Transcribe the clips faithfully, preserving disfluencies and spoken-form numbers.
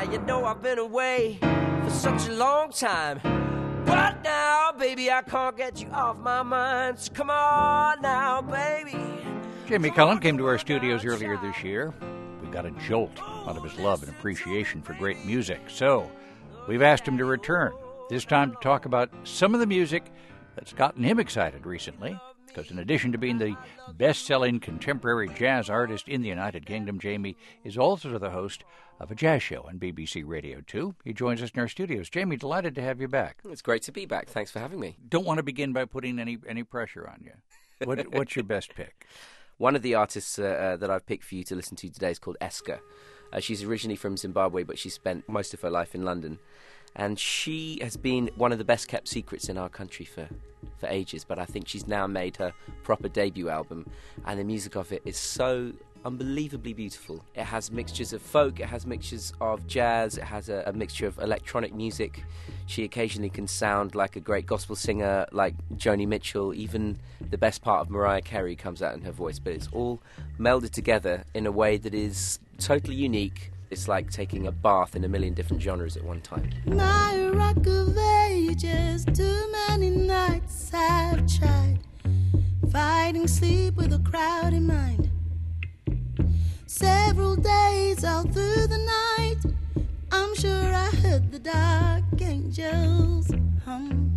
You know I've been away for such a long time, but now, baby, I can't get you off my mind. So come on now, baby. Jamie Cullum came to our studios earlier this year. We got a jolt out of his love and appreciation for great music. So we've asked him to return, this time to talk about some of the music that's gotten him excited recently. Because in addition to being the best-selling contemporary jazz artist in the United Kingdom, Jamie is also the host of a jazz show on B B C Radio two. He joins us in our studios. Jamie, delighted to have you back. It's great to be back. Thanks for having me. Don't want to begin by putting any, any pressure on you. What, what's your best pick? One of the artists uh, uh, that I've picked for you to listen to today is called Eska. Uh, she's originally from Zimbabwe, but she spent most of her life in London. And she has been one of the best-kept secrets in our country for, for ages, but I think she's now made her proper debut album, and the music of it is so unbelievably beautiful. It has mixtures of folk, it has mixtures of jazz, it has a, a mixture of electronic music. She occasionally can sound like a great gospel singer like Joni Mitchell. Even the best part of Mariah Carey comes out in her voice, but it's all melded together in a way that is totally unique. It's like taking a bath in a million different genres at one time. My rock of ages, too many nights I've tried, fighting sleep with a crowded mind. Several days all through the night, I'm sure I heard the dark angels hum,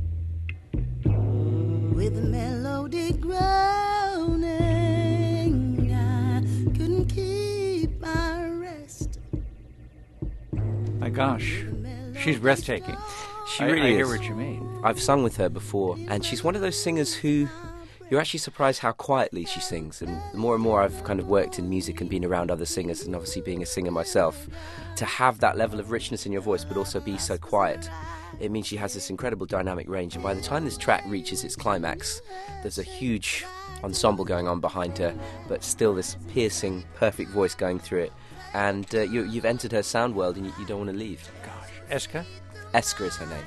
with a melody groaning. I couldn't keep my rest. My gosh, she's breathtaking. She I, really I is. hear what you mean. I've sung with her before, and she's one of those singers who you're actually surprised how quietly she sings. And the more and more I've kind of worked in music and been around other singers, and obviously being a singer myself, to have that level of richness in your voice but also be so quiet, it means she has this incredible dynamic range. And by the time this track reaches its climax, there's a huge ensemble going on behind her, but still this piercing, perfect voice going through it. And uh, you, you've entered her sound world, and you, you don't want to leave. Gosh, Eska? Eska is her name.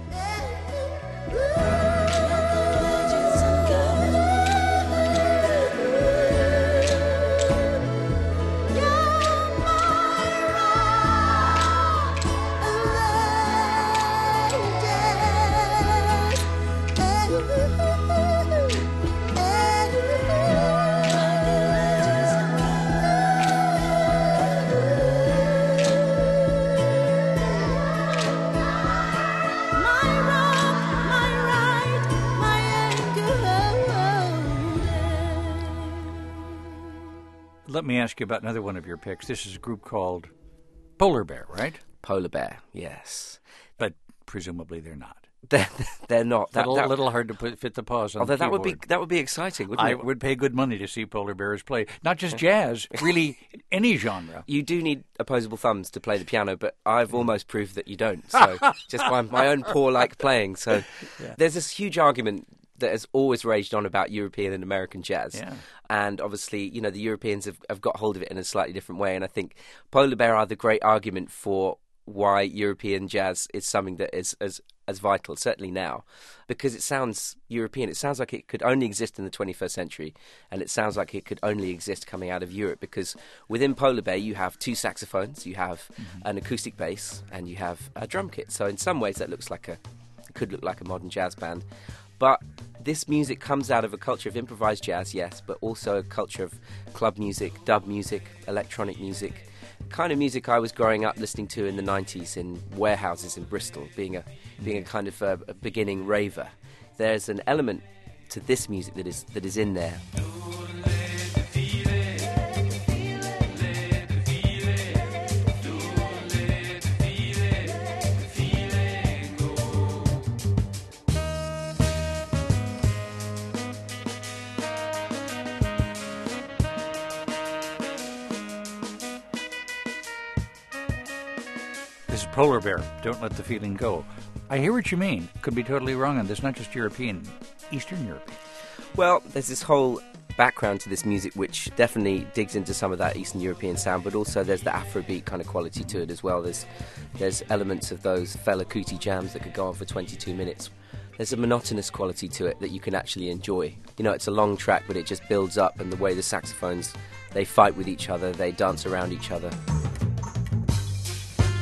Let me ask you about another one of your picks. This is a group called Polar Bear, right? Polar Bear, yes. But presumably they're not. They're, they're not. That, a that, little hard to put, fit the pause on although the that would be keyboard. that would be exciting, wouldn't I it? would pay good money to see Polar Bears play. Not just jazz, really any genre. You do need opposable thumbs to play the piano, but I've almost proved that you don't. So just by my own poor like playing. So Yeah. there's this huge argument that has always raged on about European and American jazz. Yeah. And obviously, you know, the Europeans have, have got hold of it in a slightly different way. And I think Polar Bear are the great argument for why European jazz is something that is as as vital, certainly now, because it sounds European. It sounds like it could only exist in the twenty-first century, and it sounds like it could only exist coming out of Europe, because within Polar Bear you have two saxophones, you have mm-hmm. an acoustic bass, and you have a drum kit. So in some ways that looks like a it could look like a modern jazz band. But this music comes out of a culture of improvised jazz, yes, but also a culture of club music, dub music, electronic music, kind of music I was growing up listening to in the nineties in warehouses in Bristol, being a being a kind of a, a beginning raver. There's an element to this music that is that is in there. This is Polar Bear, Don't Let the Feeling Go. I hear what you mean. Could be totally wrong on this, not just European, Eastern European. Well, there's this whole background to this music which definitely digs into some of that Eastern European sound, but also there's the Afrobeat kind of quality to it as well. There's there's elements of those Fela Kuti jams that could go on for twenty-two minutes. There's a monotonous quality to it that you can actually enjoy. You know, it's a long track, but it just builds up, and the way the saxophones, they fight with each other, they dance around each other.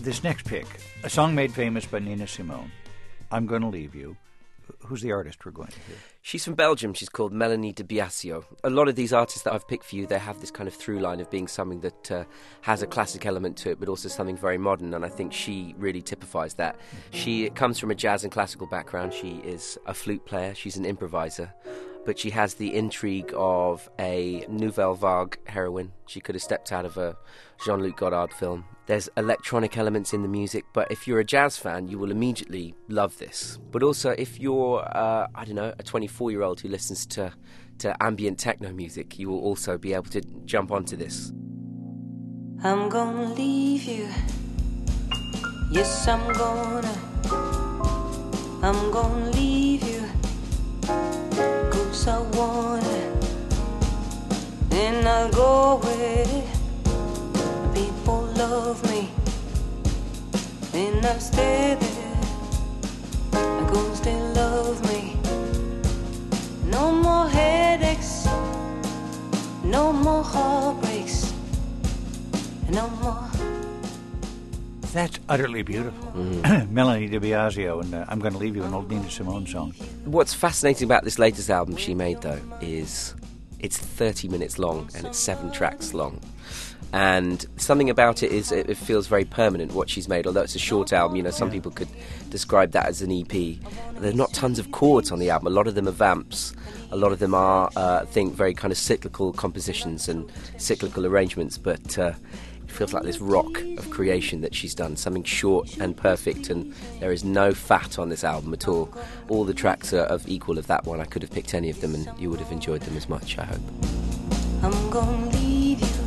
this next pick, a song made famous by Nina Simone, I'm Gonna Leave You. Who's the artist we're going to hear? She's from Belgium. She's called Melanie de Biasio. A lot of these artists that I've picked for you, they have this kind of through line of being something that uh, has a classic element to it, but also something very modern, and I think she really typifies that. She comes from a jazz and classical background. She is a flute player. She's an improviser. But she has the intrigue of a Nouvelle Vague heroine. She could have stepped out of a Jean-Luc Godard film. There's electronic elements in the music, but if you're a jazz fan, you will immediately love this. But also, if you're, uh, I don't know, a twenty-four-year-old who listens to, to ambient techno music, you will also be able to jump onto this. I'm gonna leave you. Yes, I'm gonna. I'm gonna leave you. 'Cause I wanna. And I'll go with it. People love me. And I stay there. I gonna still love me. No more headaches. No more heartbreaks. No more. That's utterly beautiful. Mm. Melanie de Biasio, and uh, I'm Going to Leave You, an old Nina Simone song. What's fascinating about this latest album she made, though, is it's thirty minutes long and it's seven tracks long. And something about it is it feels very permanent, what she's made. Although it's a short album, you know, some yeah. people could describe that as an E P. There are not tons of chords on the album. A lot of them are vamps. A lot of them are, uh, I think, very kind of cyclical compositions and cyclical arrangements. But uh, it feels like this rock of creation that she's done, something short and perfect. And there is no fat on this album at all. All the tracks are of equal of that one. I could have picked any of them and you would have enjoyed them as much, I hope. I'm gonna leave you.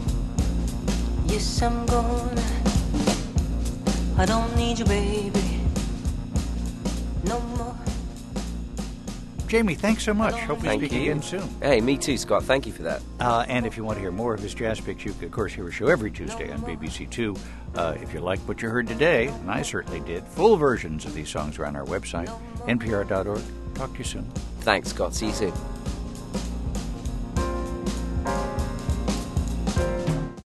Yes, I'm gonna. I don't need you, baby. No more. Jamie, thanks so much. Hope we Thank speak you. again soon. Hey, me too, Scott. Thank you for that. Uh, and if you want to hear more of his jazz picks, you can, of course, hear a show every Tuesday on B B C Two. Uh, if you like what you heard today, and I certainly did, full versions of these songs are on our website, N P R dot org. Talk to you soon. Thanks, Scott. See you soon.